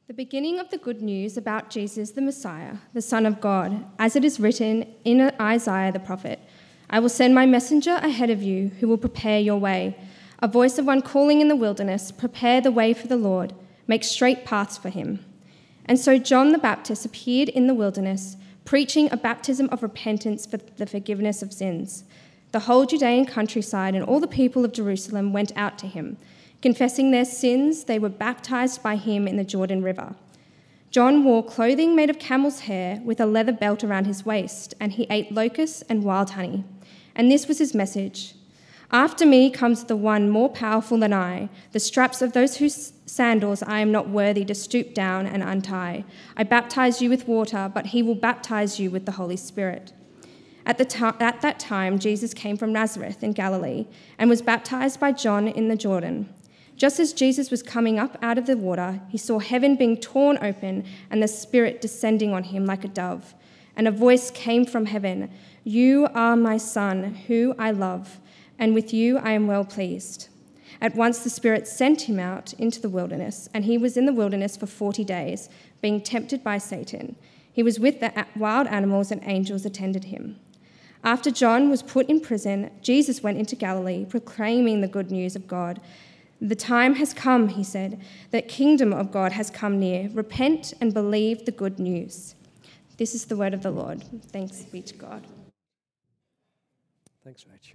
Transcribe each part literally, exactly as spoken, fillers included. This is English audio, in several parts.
The beginning of the good news about Jesus the Messiah, the Son of God, as it is written in Isaiah the prophet, "I will send my messenger ahead of you who will prepare your way. A voice of one calling in the wilderness, prepare the way for the Lord, make straight paths for him." And so John the Baptist appeared in the wilderness, preaching a baptism of repentance for the forgiveness of sins. The whole Judean countryside and all the people of Jerusalem went out to him. Confessing their sins, they were baptized by him in the Jordan River. John wore clothing made of camel's hair with a leather belt around his waist, and he ate locusts and wild honey. And this was his message: "After me comes the one more powerful than I, the straps of those whose sandals I am not worthy to stoop down and untie. I baptize you with water, but he will baptize you with the Holy Spirit." At, the ta- at that time, Jesus came from Nazareth in Galilee and was baptized by John in the Jordan. Just as Jesus was coming up out of the water, he saw heaven being torn open and the Spirit descending on him like a dove. And a voice came from heaven, "You are my Son, who I love, and with you I am well pleased." At once the Spirit sent him out into the wilderness, and he was in the wilderness for forty days, being tempted by Satan. He was with the wild animals, and angels attended him. After John was put in prison, Jesus went into Galilee, proclaiming the good news of God. "The time has come," he said, "the kingdom of God has come near. Repent and believe the good news." This is the word of the Lord. Thanks be to God. Thanks, Rach.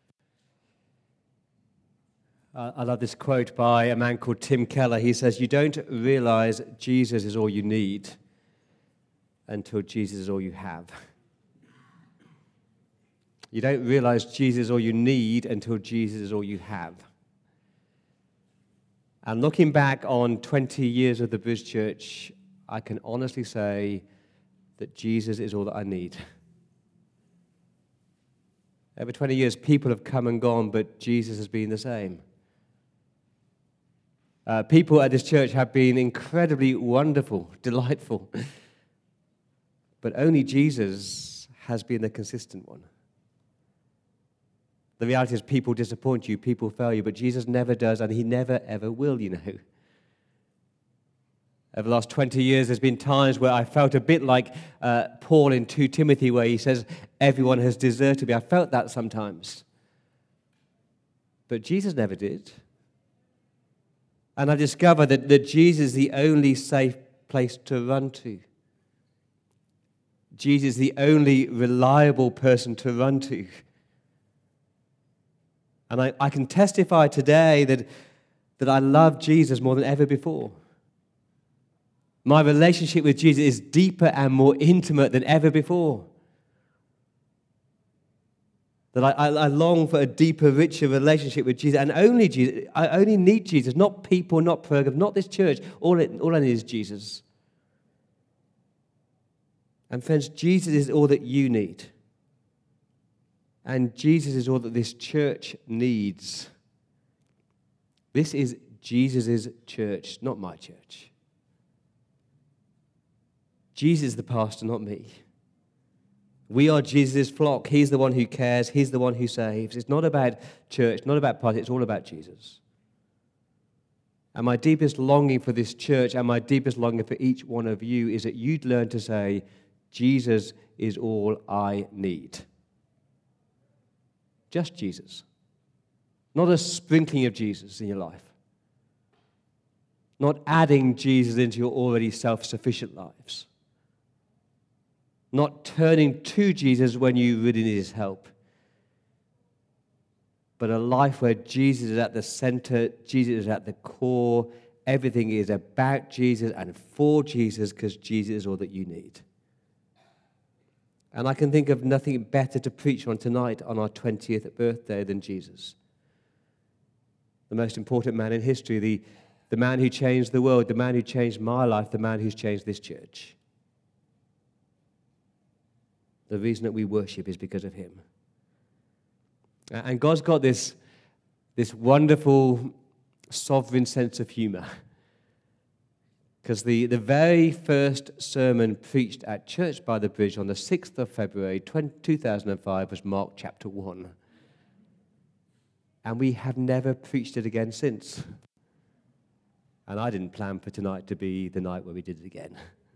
Uh, I love this quote by a man called Tim Keller. He says, "You don't realize Jesus is all you need until Jesus is all you have." You don't realize Jesus is all you need until Jesus is all you have. And looking back on twenty years of the Bridge Church, I can honestly say that Jesus is all that I need. Over twenty years, people have come and gone, but Jesus has been the same. Uh, people at this church have been incredibly wonderful, delightful, but only Jesus has been the consistent one. The reality is people disappoint you, people fail you, but Jesus never does, and he never, ever will, you know. Over the last twenty years, there's been times where I felt a bit like uh, Paul in Second Timothy, where he says, "Everyone has deserted me." I felt that sometimes. But Jesus never did. And I discovered that, that Jesus is the only safe place to run to. Jesus is the only reliable person to run to. And I, I can testify today that, that I love Jesus more than ever before. My relationship with Jesus is deeper and more intimate than ever before. That I, I, I long for a deeper, richer relationship with Jesus, and only Jesus. I only need Jesus, not people, not programs, not this church. All, it, all I need is Jesus. And friends, Jesus is all that you need. And Jesus is all that this church needs. This is Jesus' church, not my church. Jesus is the pastor, not me. We are Jesus' flock. He's the one who cares. He's the one who saves. It's not about church, not about party. It's all about Jesus. And my deepest longing for this church and my deepest longing for each one of you is that you'd learn to say, Jesus is all I need. Just Jesus. Not a sprinkling of Jesus in your life. Not adding Jesus into your already self-sufficient lives. Not turning to Jesus when you really need his help. But a life where Jesus is at the center, Jesus is at the core. Everything is about Jesus and for Jesus, because Jesus is all that you need. And I can think of nothing better to preach on tonight on our twentieth birthday than Jesus. The most important man in history, the, the man who changed the world, the man who changed my life, the man who's changed this church. The reason that we worship is because of him. And God's got this, this wonderful, sovereign sense of humor. Because the, the very first sermon preached at Church by the Bridge on the sixth of February two thousand five was Mark chapter one. And we have never preached it again since. And I didn't plan for tonight to be the night where we did it again.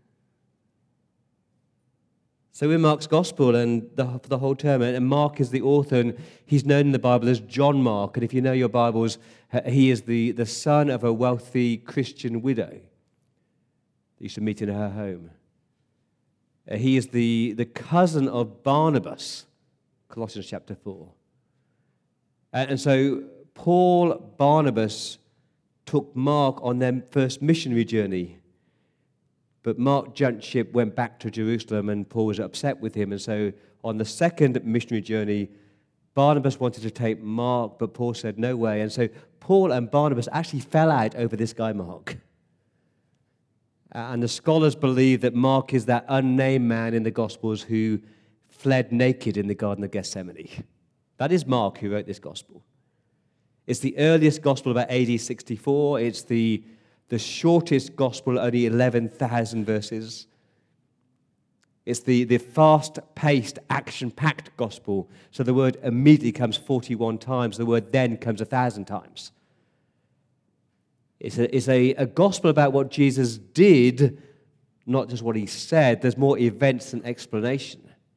So in Mark's Gospel and the, for the whole term, and Mark is the author, and he's known in the Bible as John Mark. And if you know your Bibles, he is the, the son of a wealthy Christian widow that you used to meet in her home. He is the, the cousin of Barnabas, Colossians chapter four. And, and so Paul, Barnabas took Mark on their first missionary journey. But Mark jumped ship, went back to Jerusalem, and Paul was upset with him. And so on the second missionary journey, Barnabas wanted to take Mark, but Paul said, no way. And so Paul and Barnabas actually fell out over this guy, Mark. And the scholars believe that Mark is that unnamed man in the Gospels who fled naked in the Garden of Gethsemane. That is Mark who wrote this Gospel. It's the earliest Gospel, about A D sixty-four. It's the The shortest gospel, only eleven thousand verses. It's the, the fast-paced, action-packed gospel. So the word immediately comes forty-one times. The word then comes a thousand times. It's, a, it's a, a gospel about what Jesus did, not just what he said. There's more events than explanation.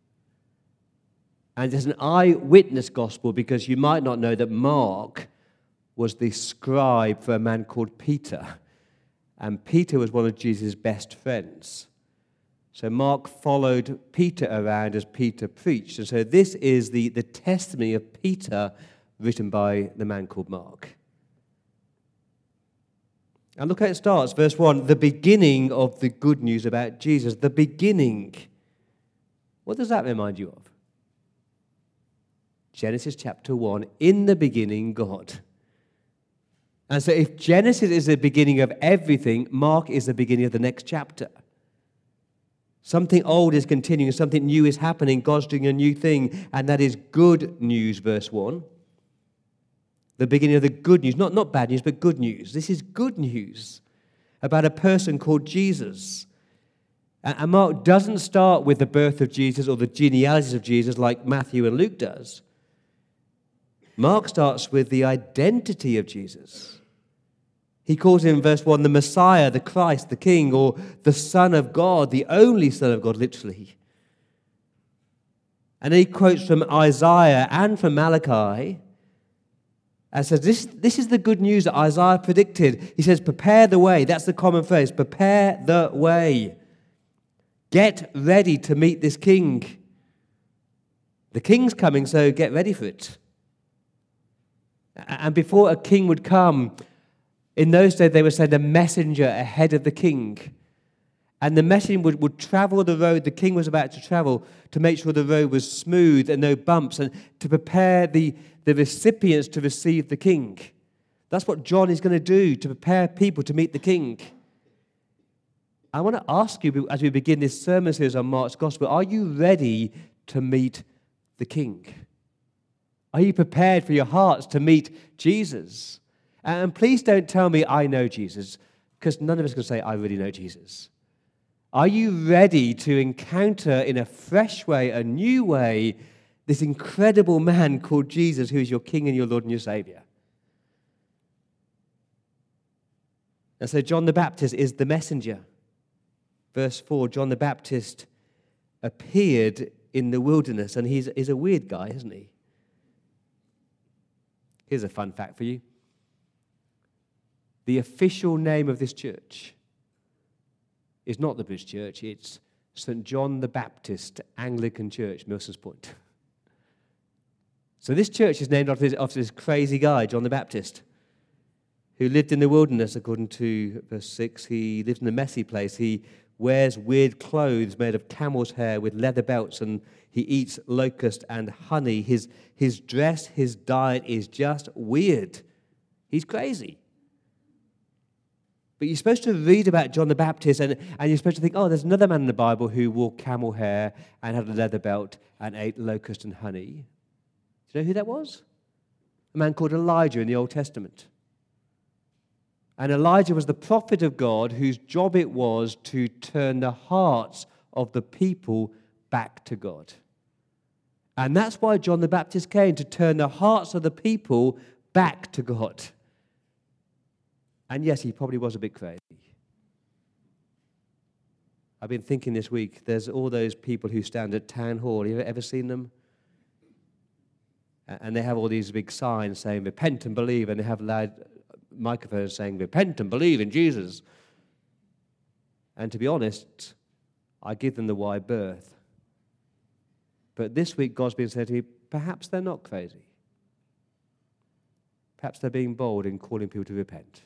And it's an eyewitness gospel because you might not know that Mark was the scribe for a man called Peter. And Peter was one of Jesus' best friends. So Mark followed Peter around as Peter preached. And so this is the, the testimony of Peter written by the man called Mark. And look how it starts. Verse one, the beginning of the good news about Jesus. The beginning. What does that remind you of? Genesis chapter one. In the beginning, God. And so if Genesis is the beginning of everything, Mark is the beginning of the next chapter. Something old is continuing, something new is happening, God's doing a new thing, and that is good news, verse one. The beginning of the good news, not, not bad news, but good news. This is good news about a person called Jesus. And, and Mark doesn't start with the birth of Jesus or the genealogies of Jesus like Matthew and Luke does. Mark starts with the identity of Jesus. He calls him in verse one the Messiah, the Christ, the King, or the Son of God, the only Son of God, literally. And then he quotes from Isaiah and from Malachi and says, this, this is the good news that Isaiah predicted. He says, prepare the way. That's the common phrase. Prepare the way. Get ready to meet this King. The King's coming, so get ready for it. And before a king would come, in those days they would send a messenger ahead of the king. And the messenger would, would travel the road the king was about to travel to make sure the road was smooth and no bumps, and to prepare the, the recipients to receive the king. That's what John is going to do, to prepare people to meet the king. I want to ask you, as we begin this sermon series on Mark's Gospel, are you ready to meet the king? Are you prepared for your hearts to meet Jesus? And please don't tell me I know Jesus, because none of us can say I really know Jesus. Are you ready to encounter in a fresh way, a new way, this incredible man called Jesus, who is your King and your Lord and your Savior? And so John the Baptist is the messenger. Verse four, John the Baptist appeared in the wilderness, and he's, he's a weird guy, isn't he? Here's a fun fact for you. The official name of this church is not the British Church, it's Saint John the Baptist Anglican Church, Milsons Point. So this church is named after this, after this crazy guy, John the Baptist, who lived in the wilderness, according to verse six. He lived in a messy place. He wears weird clothes made of camel's hair with leather belts, and he eats locust and honey. His, his dress, his diet is just weird. He's crazy. But you're supposed to read about John the Baptist, and, and you're supposed to think, oh, there's another man in the Bible who wore camel hair and had a leather belt and ate locust and honey. Do you know who that was? A man called Elijah in the Old Testament. And Elijah was the prophet of God whose job it was to turn the hearts of the people back to God. And that's why John the Baptist came, to turn the hearts of the people back to God. And yes, he probably was a bit crazy. I've been thinking this week, there's all those people who stand at town hall. Have you ever seen them? And they have all these big signs saying, repent and believe, and they have loud microphones saying, repent and believe in Jesus. And to be honest, I give them the wide berth. But this week, God's been saying to me, perhaps they're not crazy. Perhaps they're being bold in calling people to repent.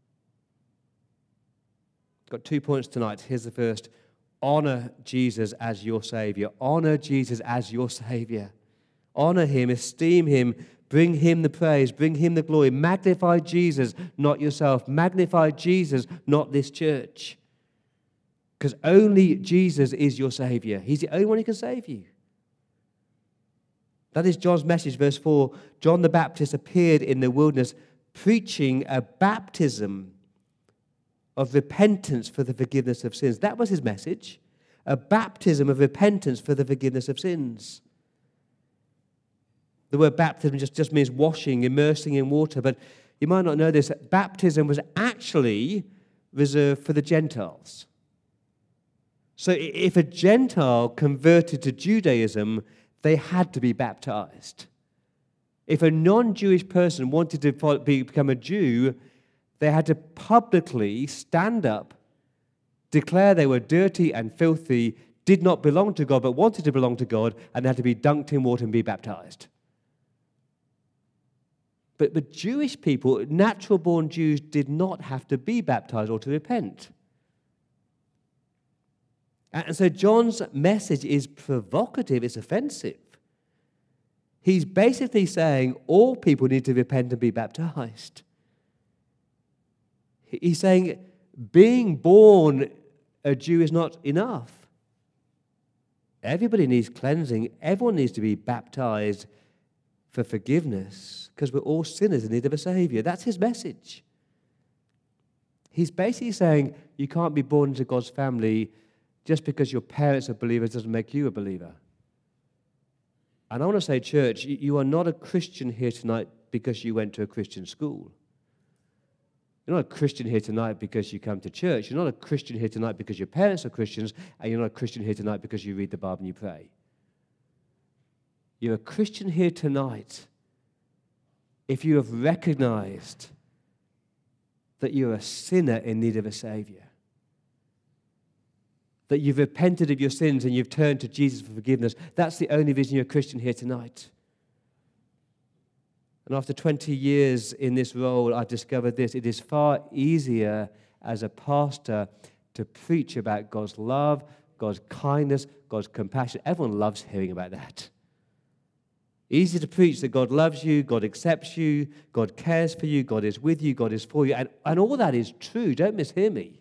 Got two points tonight. Here's the first. Honor Jesus as your Savior. Honor Jesus as your Savior. Honor him, esteem him, bring him the praise, bring him the glory. Magnify Jesus, not yourself. Magnify Jesus, not this church. Because only Jesus is your Savior. He's the only one who can save you. That is John's message, verse four. John the Baptist appeared in the wilderness preaching a baptism of repentance for the forgiveness of sins. That was his message. A baptism of repentance for the forgiveness of sins. The word baptism just, just means washing, immersing in water. But you might not know this. Baptism was actually reserved for the Gentiles. So if a Gentile converted to Judaism, they had to be baptized. If a non-Jewish person wanted to become a Jew, they had to publicly stand up, declare they were dirty and filthy, did not belong to God, but wanted to belong to God, and they had to be dunked in water and be baptized. But, but Jewish people, natural-born Jews, did not have to be baptized or to repent. And so John's message is provocative, it's offensive. He's basically saying all people need to repent and be baptized. He's saying being born a Jew is not enough. Everybody needs cleansing. Everyone needs to be baptized for forgiveness because we're all sinners in need of a Savior. That's his message. He's basically saying you can't be born into God's family just because your parents are believers doesn't make you a believer. And I want to say, church, you are not a Christian here tonight because you went to a Christian school. You're not a Christian here tonight because you come to church. You're not a Christian here tonight because your parents are Christians, and you're not a Christian here tonight because you read the Bible and you pray. You're a Christian here tonight if you have recognized that you're a sinner in need of a Savior. That you've repented of your sins and you've turned to Jesus for forgiveness. That's the only reason you're a Christian here tonight. And after twenty years in this role, I discovered this. It is far easier as a pastor to preach about God's love, God's kindness, God's compassion. Everyone loves hearing about that. Easy to preach that God loves you, God accepts you, God cares for you, God is with you, God is for you. And, and all that is true. Don't mishear me.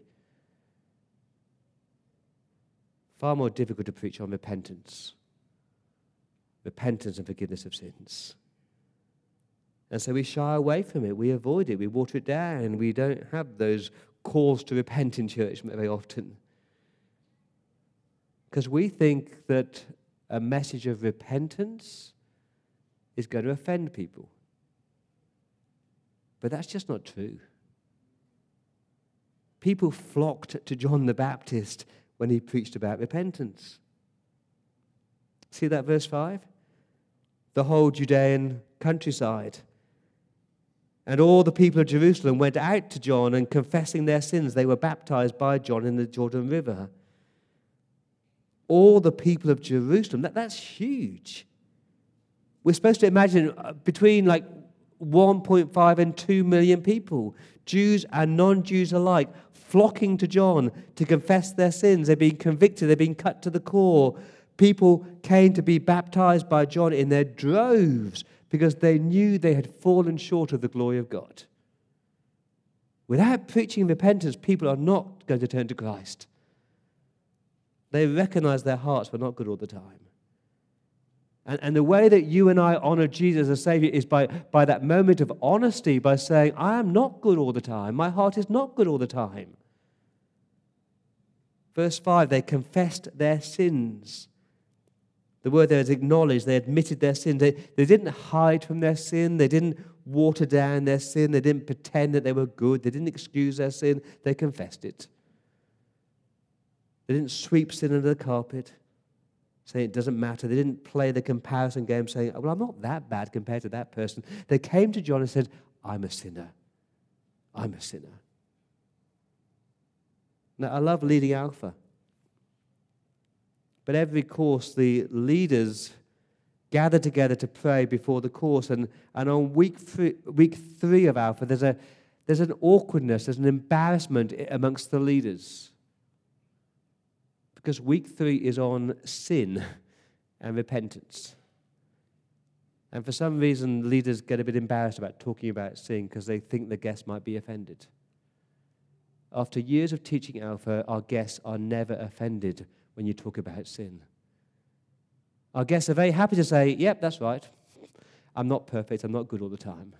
Far more difficult to preach on repentance. Repentance and forgiveness of sins. And so we shy away from it. We avoid it. We water it down. We don't have those calls to repent in church very often. Because we think that a message of repentance is going to offend people. But that's just not true. People flocked to John the Baptist when he preached about repentance. See that verse five? The whole Judean countryside and all the people of Jerusalem went out to John, and confessing their sins, they were baptized by John in the Jordan River. All the people of Jerusalem, that, that's huge. We're supposed to imagine between like one point five and two million people, Jews and non-Jews alike, flocking to John to confess their sins. They're being convicted. They're being cut to the core. People came to be baptized by John in their droves because they knew they had fallen short of the glory of God. Without preaching repentance, people are not going to turn to Christ. They recognize their hearts were not good all the time. And, and the way that you and I honor Jesus as Savior is by, by that moment of honesty, by saying, I am not good all the time. My heart is not good all the time. Verse five, they confessed their sins. The word there is acknowledge. They admitted their sin. They, they didn't hide from their sin. They didn't water down their sin. They didn't pretend that they were good. They didn't excuse their sin. They confessed it. They didn't sweep sin under the carpet, saying it doesn't matter. They didn't play the comparison game saying, well, I'm not that bad compared to that person. They came to John and said, I'm a sinner. I'm a sinner. Now, I love leading Alpha. But every course, the leaders gather together to pray before the course. And, and on week three, week three of Alpha, there's, a, there's an awkwardness, there's an embarrassment amongst the leaders. Because week three is on sin and repentance. And for some reason, leaders get a bit embarrassed about talking about sin because they think the guests might be offended. After years of teaching Alpha, our guests are never offended when you talk about sin. Our guests are very happy to say, yep, that's right. I'm not perfect. I'm not good all the time.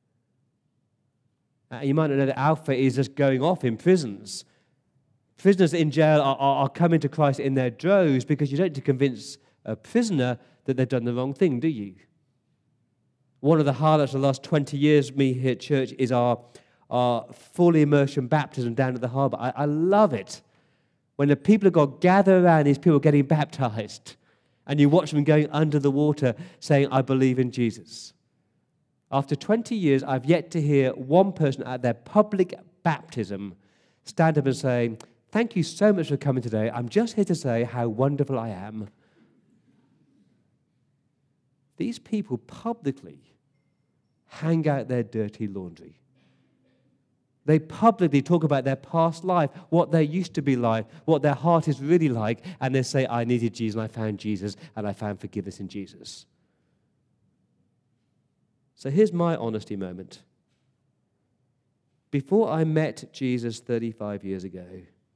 Uh, you might not know that Alpha is just going off in prisons. Prisoners in jail are, are, are coming to Christ in their droves because you don't need to convince a prisoner that they've done the wrong thing, do you? One of the highlights of the last twenty years, me here at church, is our, our full immersion baptism down at the harbour. I, I love it. When the people of God gather around these people getting baptized, and you watch them going under the water saying, I believe in Jesus. After twenty years, I've yet to hear one person at their public baptism stand up and say, thank you so much for coming today. I'm just here to say how wonderful I am. These people publicly hang out their dirty laundry. They publicly talk about their past life, what they used to be like, what their heart is really like, and they say, I needed Jesus, and I found Jesus, and I found forgiveness in Jesus. So here's my honesty moment. Before I met Jesus thirty-five years ago,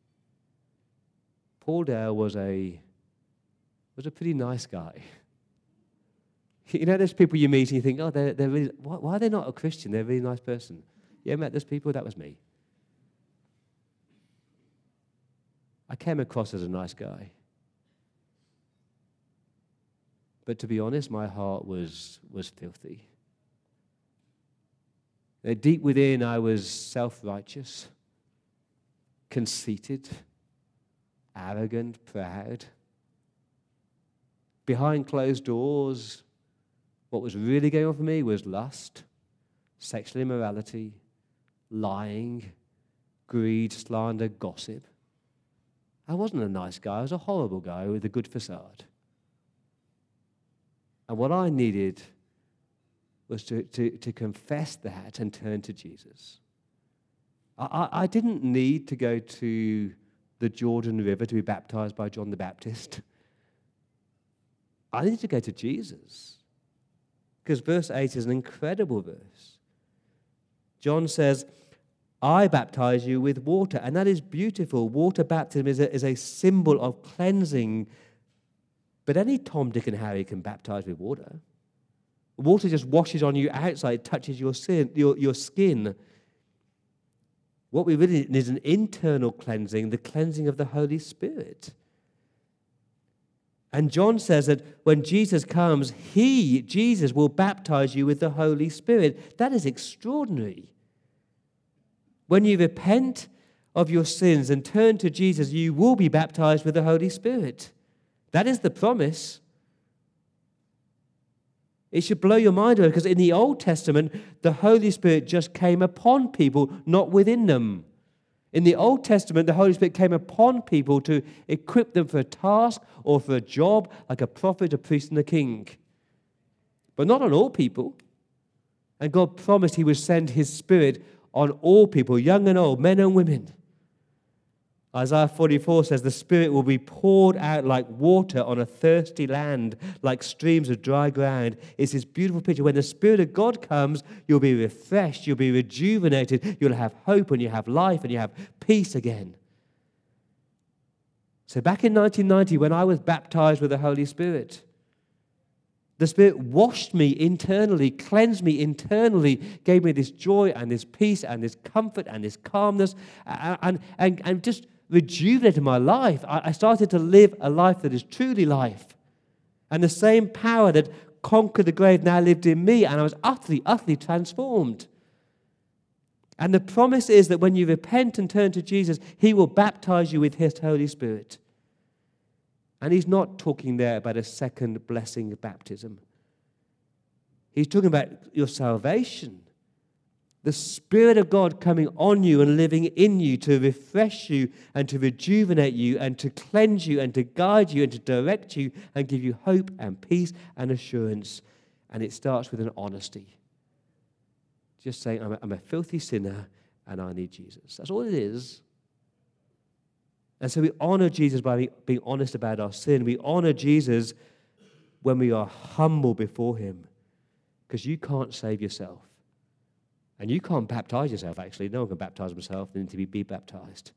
Paul Dale was a, was a pretty nice guy. You know, there's people you meet and you think, oh, they're, they're really, why, why are they not a Christian? They're a really nice person. You ever met those people? That was me. I came across as a nice guy. But to be honest, my heart was, was filthy. Uh, deep within, I was self-righteous, conceited, arrogant, proud. Behind closed doors, what was really going on for me was lust, sexual immorality, lying, greed, slander, gossip. I wasn't a nice guy. I was a horrible guy with a good facade. And what I needed was to, to, to confess that and turn to Jesus. I, I, I didn't need to go to the Jordan River to be baptized by John the Baptist. I needed to go to Jesus. Because verse eight is an incredible verse. John says, I baptize you with water. And that is beautiful. Water baptism is a, is a symbol of cleansing. But any Tom, Dick, and Harry can baptize with water. Water just washes on you outside, touches your, sin, your, your skin. What we really need is an internal cleansing, the cleansing of the Holy Spirit. And John says that when Jesus comes, he, Jesus, will baptize you with the Holy Spirit. That is extraordinary. When you repent of your sins and turn to Jesus, you will be baptized with the Holy Spirit. That is the promise. It should blow your mind away because in the Old Testament, the Holy Spirit just came upon people, not within them. In the Old Testament, the Holy Spirit came upon people to equip them for a task or for a job, like a prophet, a priest, and a king. But not on all people. And God promised he would send his Spirit on all people, young and old, men and women. Isaiah forty-four says, the Spirit will be poured out like water on a thirsty land, like streams of dry ground. It's this beautiful picture. When the Spirit of God comes, you'll be refreshed, you'll be rejuvenated, you'll have hope, and you have life, and you have peace again. So back in nineteen ninety, when I was baptized with the Holy Spirit, the Spirit washed me internally, cleansed me internally, gave me this joy and this peace and this comfort and this calmness, and, and, and just rejuvenated my life. I started to live a life that is truly life. And the same power that conquered the grave now lived in me, and I was utterly, utterly transformed. And the promise is that when you repent and turn to Jesus, he will baptize you with his Holy Spirit. And he's not talking there about a second blessing of baptism. He's talking about your salvation. The Spirit of God coming on you and living in you to refresh you and to rejuvenate you and to cleanse you and to guide you and to direct you and give you hope and peace and assurance. And it starts with an honesty. Just saying, I'm a, I'm a filthy sinner and I need Jesus. That's all it is. And so we honor Jesus by being honest about our sin. We honor Jesus when we are humble before him, because you can't save yourself. And you can't baptize yourself, actually. No one can baptize himself. They need to be, be baptized.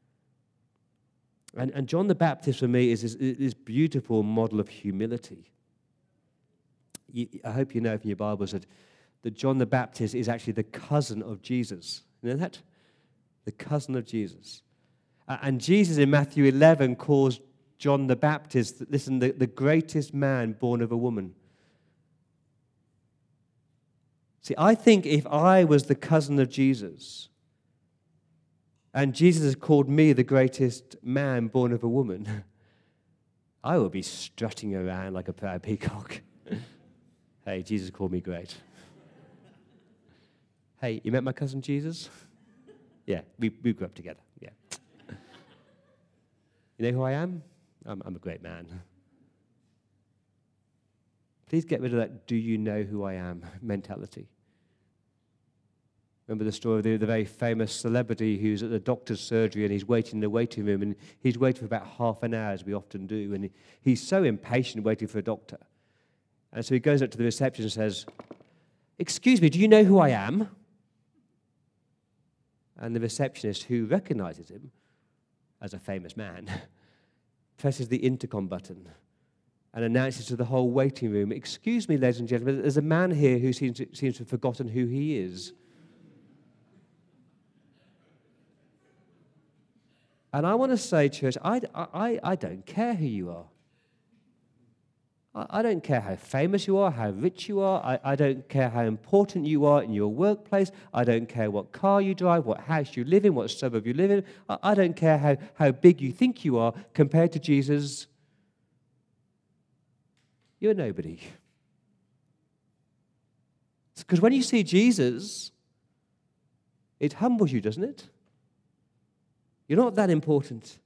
And, and John the Baptist, for me, is this, this beautiful model of humility. You, I hope you know from your Bibles that, that John the Baptist is actually the cousin of Jesus. You know that? The cousin of Jesus. Uh, and Jesus in Matthew eleven calls John the Baptist, listen, the, the greatest man born of a woman. See, I think if I was the cousin of Jesus and Jesus has called me the greatest man born of a woman, I would be strutting around like a proud peacock. Hey, Jesus called me great. Hey, you met my cousin Jesus? Yeah, we, we grew up together, yeah. You know who I am? I'm, I'm a great man. Please get rid of that do you know who I am mentality. Remember the story of the, the very famous celebrity who's at the doctor's surgery and he's waiting in the waiting room and he's waiting for about half an hour, as we often do, and he, he's so impatient waiting for a doctor. And so he goes up to the reception and says, "Excuse me, do you know who I am?" And the receptionist, who recognizes him as a famous man, presses the intercom button and announces to the whole waiting room, "Excuse me, ladies and gentlemen, there's a man here who seems to, seems to have forgotten who he is." And I want to say, church, I, I, I don't care who you are. I, I don't care how famous you are, how rich you are. I, I don't care how important you are in your workplace. I don't care what car you drive, what house you live in, what suburb you live in. I, I don't care how, how big you think you are compared to Jesus. You're nobody. Because when you see Jesus, it humbles you, doesn't it? You're not that important.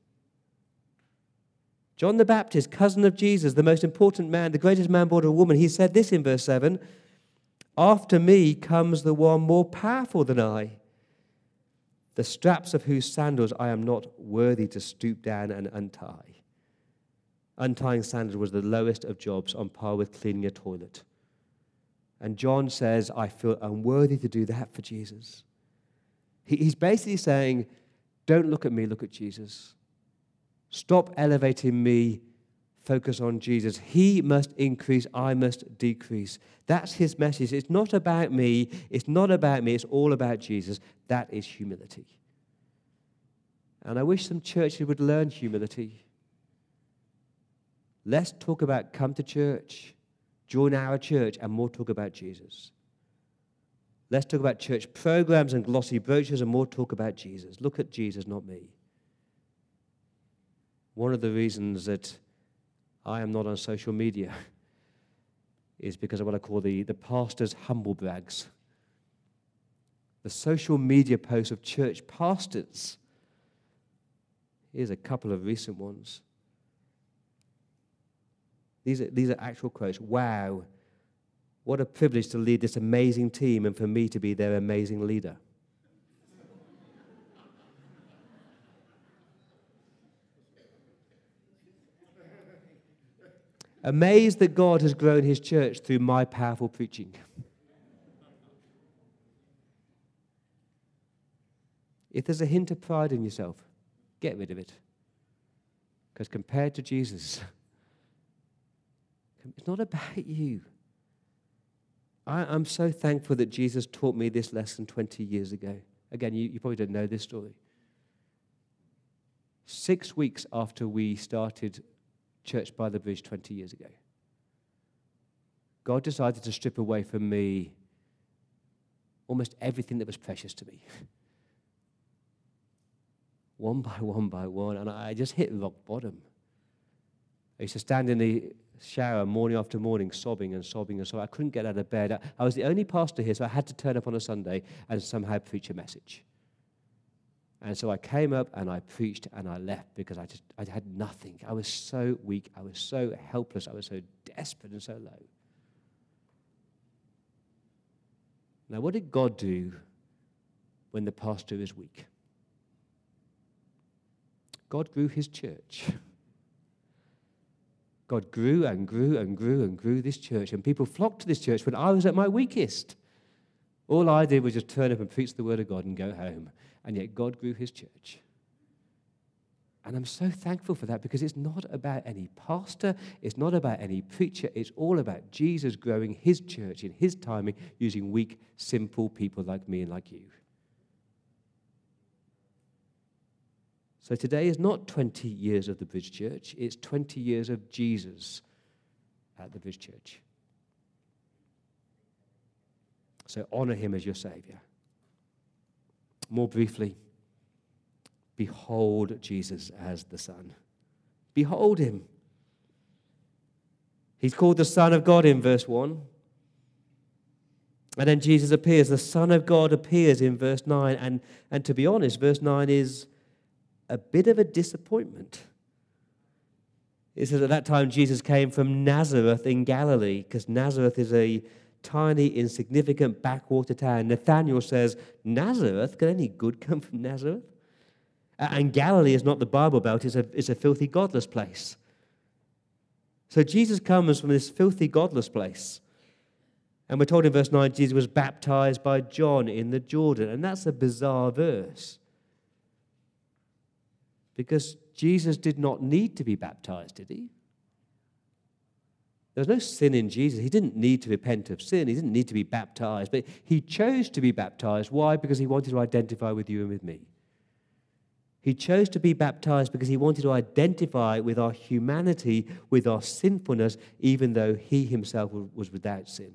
John the Baptist, cousin of Jesus, the most important man, the greatest man born of a woman, he said this in verse seven, "After me comes the one more powerful than I, the straps of whose sandals I am not worthy to stoop down and untie." Untying sandals was the lowest of jobs, on par with cleaning a toilet. And John says, I feel unworthy to do that for Jesus. He's basically saying, don't look at me, look at Jesus. Stop elevating me, focus on Jesus. He must increase, I must decrease. That's his message. It's not about me, it's not about me, it's all about Jesus. That is humility. And I wish some churches would learn humility. Let's talk about come to church, join our church, and more talk about Jesus. Let's talk about church programs and glossy brochures and more talk about Jesus. Look at Jesus, not me. One of the reasons that I am not on social media is because of what I call the, the pastor's humble brags. The social media posts of church pastors. Here's a couple of recent ones. These are, these are actual quotes. Wow, what a privilege to lead this amazing team and for me to be their amazing leader. Amazed that God has grown his church through my powerful preaching. If there's a hint of pride in yourself, get rid of it. Because compared to Jesus, it's not about you. I, I'm so thankful that Jesus taught me this lesson twenty years ago. Again, you, you probably don't know this story. Six weeks after we started Church by the Bridge twenty years ago, God decided to strip away from me almost everything that was precious to me. One by one by one, and I just hit rock bottom. I used to stand in the shower morning after morning, sobbing and sobbing and sobbing. I couldn't get out of bed. I, I was the only pastor here, so I had to turn up on a Sunday and somehow preach a message. And so I came up and I preached and I left because I just I had nothing. I was so weak. I was so helpless. I was so desperate and so low. Now, what did God do when the pastor is weak? God grew his church. God grew and grew and grew and grew this church, and people flocked to this church when I was at my weakest. All I did was just turn up and preach the word of God and go home, and yet God grew his church. And I'm so thankful for that, because it's not about any pastor, it's not about any preacher, it's all about Jesus growing his church in his timing, using weak, simple people like me and like you. So today is not twenty years of the Bridge Church, it's twenty years of Jesus at the Bridge Church. So honor him as your Savior. More briefly, behold Jesus as the Son. Behold him. He's called the Son of God in verse one. And then Jesus appears. The Son of God appears in verse nine. And, and to be honest, verse nine is a bit of a disappointment. It says at that time Jesus came from Nazareth in Galilee, because Nazareth is a tiny, insignificant backwater town. Nathanael says, Nazareth? Can any good come from Nazareth? And Galilee is not the Bible Belt, it's a, it's a filthy, godless place. So Jesus comes from this filthy, godless place. And we're told in verse nine, Jesus was baptized by John in the Jordan. And that's a bizarre verse, because Jesus did not need to be baptized, did he? There was no sin in Jesus. He didn't need to repent of sin. He didn't need to be baptized. But he chose to be baptized. Why? Because he wanted to identify with you and with me. He chose to be baptized because he wanted to identify with our humanity, with our sinfulness, even though he himself was without sin.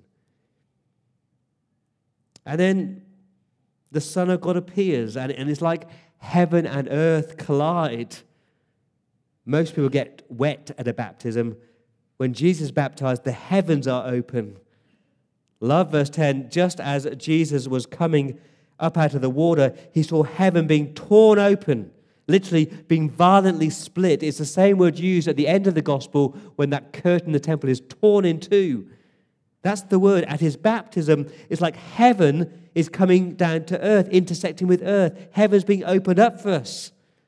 And then the Son of God appears, and, and it's like heaven and earth collide. Most people get wet at a baptism. When Jesus is baptized, the heavens are open. Love verse ten, just as Jesus was coming up out of the water, he saw heaven being torn open, literally being violently split. It's the same word used at the end of the gospel when that curtain in the temple is torn in two. That's the word. At his baptism, it's like heaven is coming down to earth, intersecting with earth. Heaven's being opened up for us.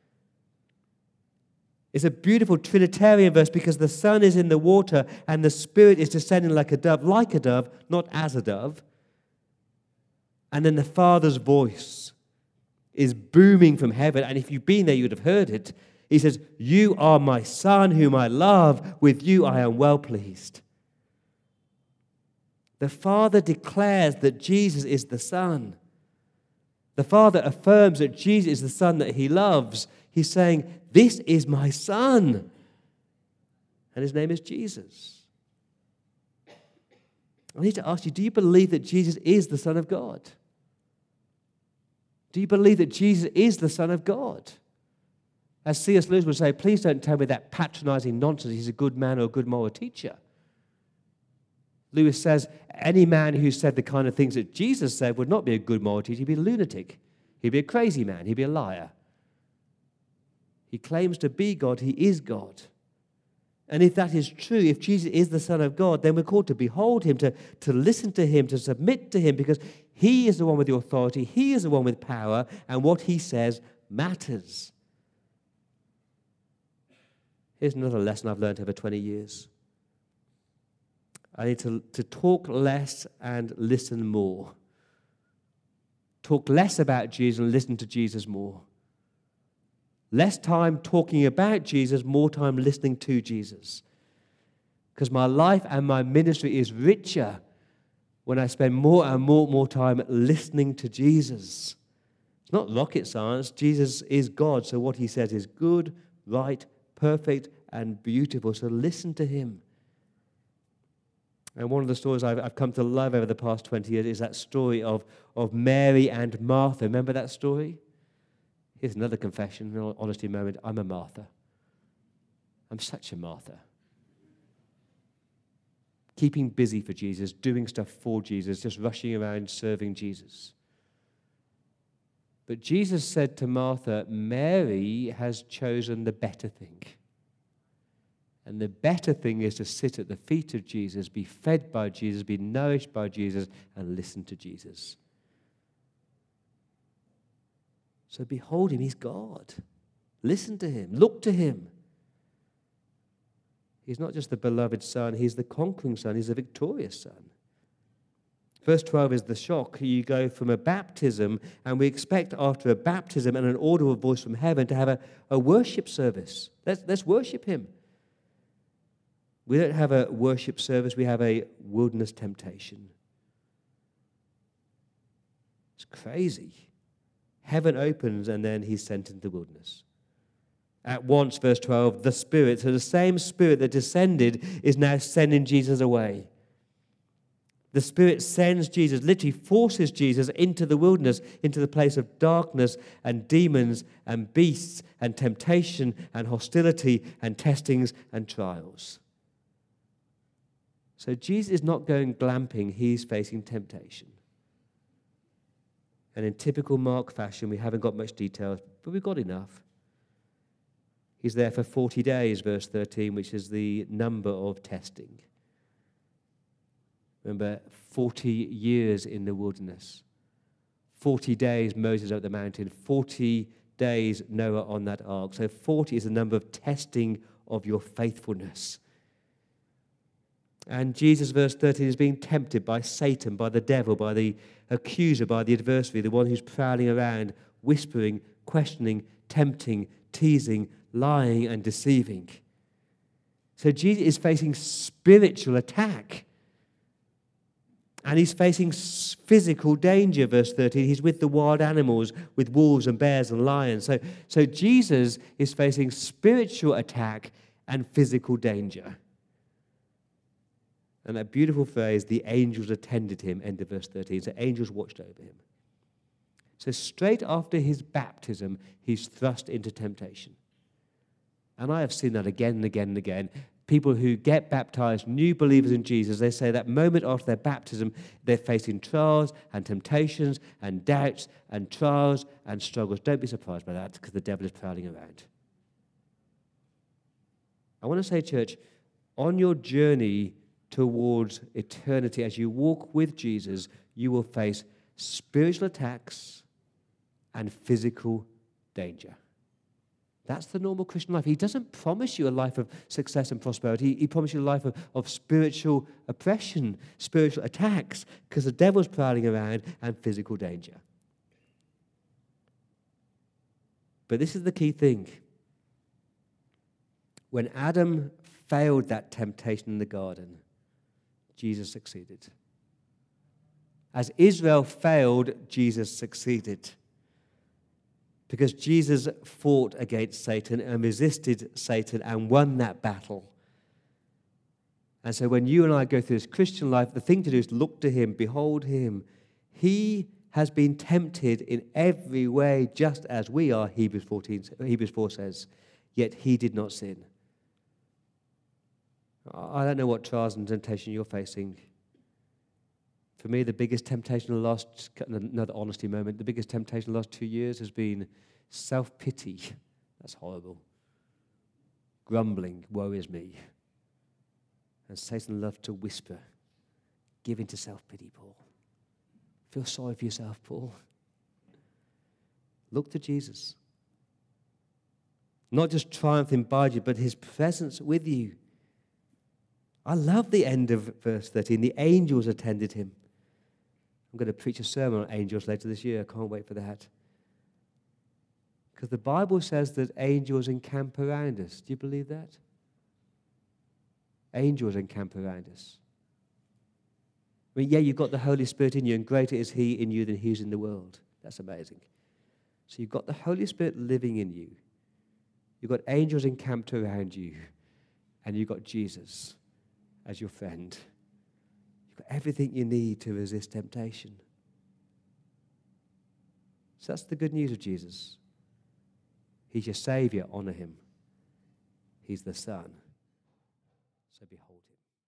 It's a beautiful Trinitarian verse, because the Son is in the water and the Spirit is descending like a dove, like a dove, not as a dove. And then the Father's voice is booming from heaven. And if you've been there, you would have heard it. He says, "You are my Son whom I love. With you I am well pleased." The Father declares that Jesus is the Son. The Father affirms that Jesus is the Son that he loves. He's saying, "This is my Son." And his name is Jesus. I need to ask you, do you believe that Jesus is the Son of God? Do you believe that Jesus is the Son of God? As C S Lewis would say, please don't tell me that patronizing nonsense, he's a good man or a good moral teacher. Lewis says, any man who said the kind of things that Jesus said would not be a good moral teacher. He'd be a lunatic. He'd be a crazy man. He'd be a liar. He claims to be God. He is God. And if that is true, if Jesus is the Son of God, then we're called to behold him, to, to listen to him, to submit to him, because he is the one with the authority. He is the one with power, and what he says matters. Here's another lesson I've learned over twenty years. I need to, to talk less and listen more. Talk less about Jesus and listen to Jesus more. Less time talking about Jesus, more time listening to Jesus. Because my life and my ministry is richer when I spend more and more, more time listening to Jesus. It's not rocket science. Jesus is God, so what he says is good, right, perfect, and beautiful. So listen to him. And one of the stories I've, I've come to love over the past twenty years is that story of, of Mary and Martha. Remember that story? Here's another confession, an honesty moment. I'm a Martha. I'm such a Martha. Keeping busy for Jesus, doing stuff for Jesus, just rushing around serving Jesus. But Jesus said to Martha, Mary has chosen the better thing. And the better thing is to sit at the feet of Jesus, be fed by Jesus, be nourished by Jesus, and listen to Jesus. So behold him, he's God. Listen to him, look to him. He's not just the beloved Son, he's the conquering Son, he's the victorious Son. Verse twelve is the shock. You go from a baptism, and we expect after a baptism and an audible voice from heaven to have a, a worship service. Let's, let's worship him. We don't have a worship service, we have a wilderness temptation. It's crazy. Heaven opens, and then he's sent into the wilderness. At once, verse twelve, the Spirit, so the same Spirit that descended is now sending Jesus away. The Spirit sends Jesus, literally forces Jesus into the wilderness, into the place of darkness and demons and beasts and temptation and hostility and testings and trials. So Jesus is not going glamping, he's facing temptation. And in typical Mark fashion, we haven't got much detail, but we've got enough. He's there for forty days, verse thirteen, which is the number of testing. Remember, forty years in the wilderness. forty days Moses up the mountain. forty days Noah on that ark. So forty is the number of testing of your faithfulness. And Jesus, verse thirteen, is being tempted by Satan, by the devil, by the accuser, by the adversary, the one who's prowling around, whispering, questioning, tempting, teasing, lying, and deceiving. So Jesus is facing spiritual attack. And he's facing physical danger, verse thirteen. He's with the wild animals, with wolves and bears and lions. So, so Jesus is facing spiritual attack and physical danger. And that beautiful phrase, the angels attended him, end of verse thirteen. So angels watched over him. So straight after his baptism, he's thrust into temptation. And I have seen that again and again and again. People who get baptized, new believers in Jesus, they say that moment after their baptism, they're facing trials and temptations and doubts and trials and struggles. Don't be surprised by that, because the devil is prowling around. I want to say, church, on your journey towards eternity, as you walk with Jesus, you will face spiritual attacks and physical danger. That's the normal Christian life. He doesn't promise you a life of success and prosperity. He promises you a life of, of spiritual oppression, spiritual attacks, because the devil's prowling around, and physical danger. But this is the key thing. When Adam failed that temptation in the garden, Jesus succeeded. As Israel failed, Jesus succeeded. Because Jesus fought against Satan and resisted Satan and won that battle. And so when you and I go through this Christian life, the thing to do is look to him, behold him. He has been tempted in every way just as we are, Hebrews fourteen, Hebrews four says, yet he did not sin. I don't know what trials and temptation you're facing. For me, the biggest temptation in the last, another honesty moment, the biggest temptation in the last two years has been self-pity. That's horrible. Grumbling worries me. And Satan loves to whisper, give in to self-pity, Paul. Feel sorry for yourself, Paul. Look to Jesus. Not just triumphing by you, but his presence with you. I love the end of verse thirteen. The angels attended him. I'm going to preach a sermon on angels later this year. I can't wait for that. Because the Bible says that angels encamp around us. Do you believe that? Angels encamp around us. I mean, yeah, you've got the Holy Spirit in you, and greater is he in you than he is in the world. That's amazing. So you've got the Holy Spirit living in you. You've got angels encamped around you. And you've got Jesus as your friend. everything you need to resist temptation. So that's the good news of Jesus. He's your Saviour, honour him. He's the Son, so behold him.